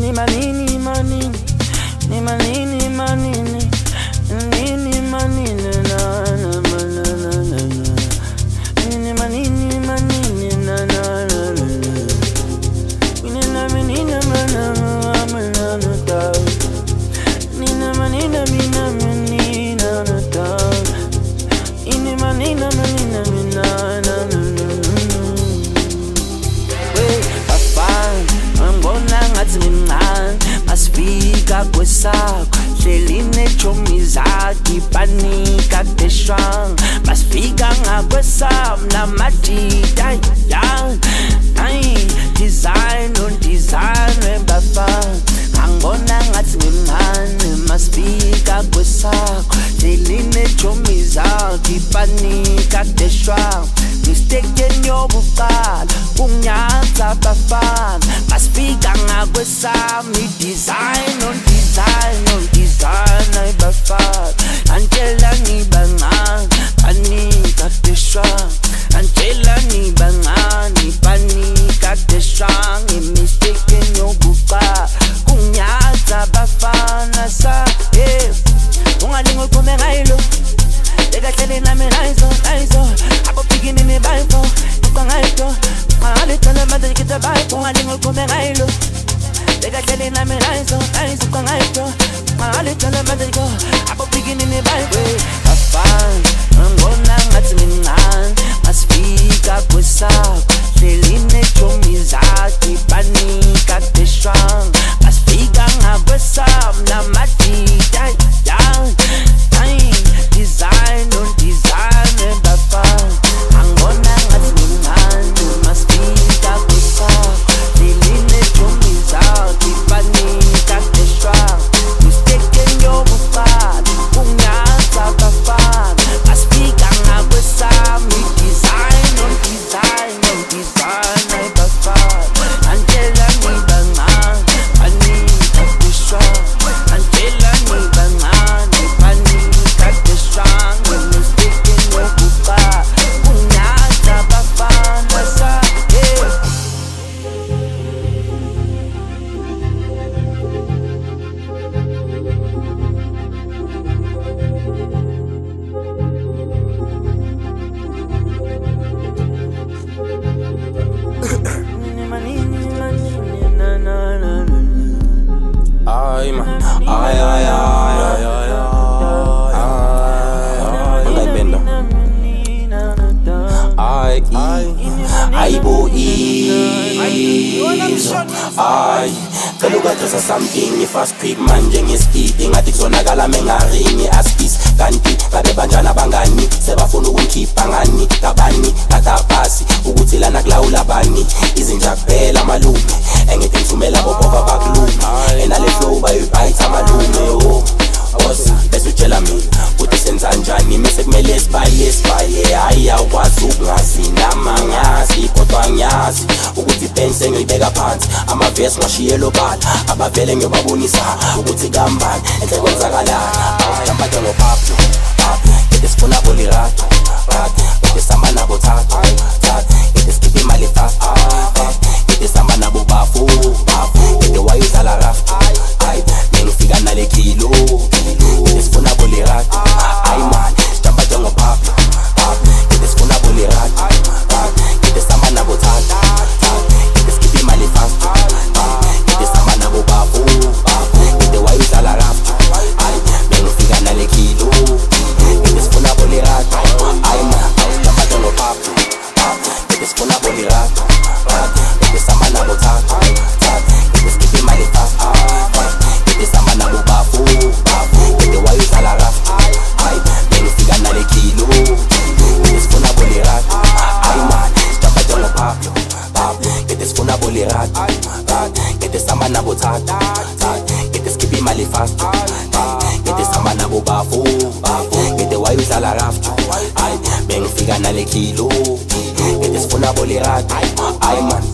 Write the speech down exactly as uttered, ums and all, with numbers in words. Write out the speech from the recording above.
Nini manini manini, ni manini manini, nini manini na na na na na, nini manini manini na na na na, nini na manini manana manana ta, nini manini manina manina na ta, nini manini manina manana na na na. Wait, I find I'm gonna ngathi ngimncane masifika kwesakho hleli nechomi zakhe panika deshang masifika ngakwesam namajita yang ay design on design webafana angona ngathi ngimncane masifika kwesakho hleli nechomi zakhe panika deshang mistake yobuqala kunyaza bafana masifika ngakwesami design on design on design ayibafana antela ngibancane panika deshang antela ngibancane panika deshang mistake yobuqala kunyaza bafana sa eh ungalingo uqhome ngayilo lekahlele nami nayizo nayizo abo bigini ni bayifo ukangayito ngalithola manje kita bayifo ungalingo uqhome ngayilo lekahlele nami nayizo nayizo ukangayito ngalithola manje ko abo bigini ni bayifo afana ngona ngathi ngimncane masifika kwesakho hleli nechomi zakhe panika deshang masifika ngakwesam namadita yang ay design on design webafana angona ngathi ngimncane masifika kwesakho hleli nechomi zakhe panika deshang mistake yobuqala kunyaza bafana masifika ngakwesami design on design on design webafana antela ngibancane panika deshang antela ngibancane panika deshang mistake yobuqala kunyaza bafana sa yeah. Ay man, ay ay ay ay ay ay. Ang bendo. Ay ay ay boy. Ay Kaluga just something fast quick manje ngespeed ngathi kuzonakala mengaringi aspis kanti babe banjana bangani sebafuna ukungikhipha ngani kabani katapasi ukuthi lana kulawula bani izinja kuphela malume engeke ngithumela bobova baklume enale flow bayibhayitha malume oh osa bese utshela mina ukuthi senza kanjani mase kumele sibaye sibaye hayi awukwazi ukungazi namangazi kodwa ngiyazi ukuthi pense ngiyibeka phansi amavesi ngashiyelo bala abavele ngiyobabonisa ukuthi kambani enhle kwenzakalana awujamba njengo Pablo Pablo ngithi sifuna bolirato rato ngithi samba nabo thato thato ngithi sikhiphe imali fast fast ngithi samba nabo bafu bafu ngithi wayizala raft ay ngifika nale kilo ngithi sifuna bolirato ay man sijamba njengo Pablo Pablo ngithi sifuna bolirato rato ngithi samba nabo thato thato ngithi sikhiphe imali fast ngithi samba nabo bafu bafu ngithi wayizala raft ay ngifika nale kilo ngithi sifuna bolirato ay man sijamba njengo Pablo Pablo ngithi sifuna bolirato rato ngithi samba nabo thato thato ngithi sikhiphe imali fast ngithi samba nabo bafu bafu ngithi wayizala raft ay ngifika nale kilo ngithi sifuna bolirato ay man sijamba njengo Pablo Pablo ngithi sifuna bolirato rato ngithi samba nabo thato thato ngithi sikhiphe imali fast ngithi samba nabo bafu bafu ngithi wayizala raft ay bengifika nale kilo ngithi sifuna bolirato ay man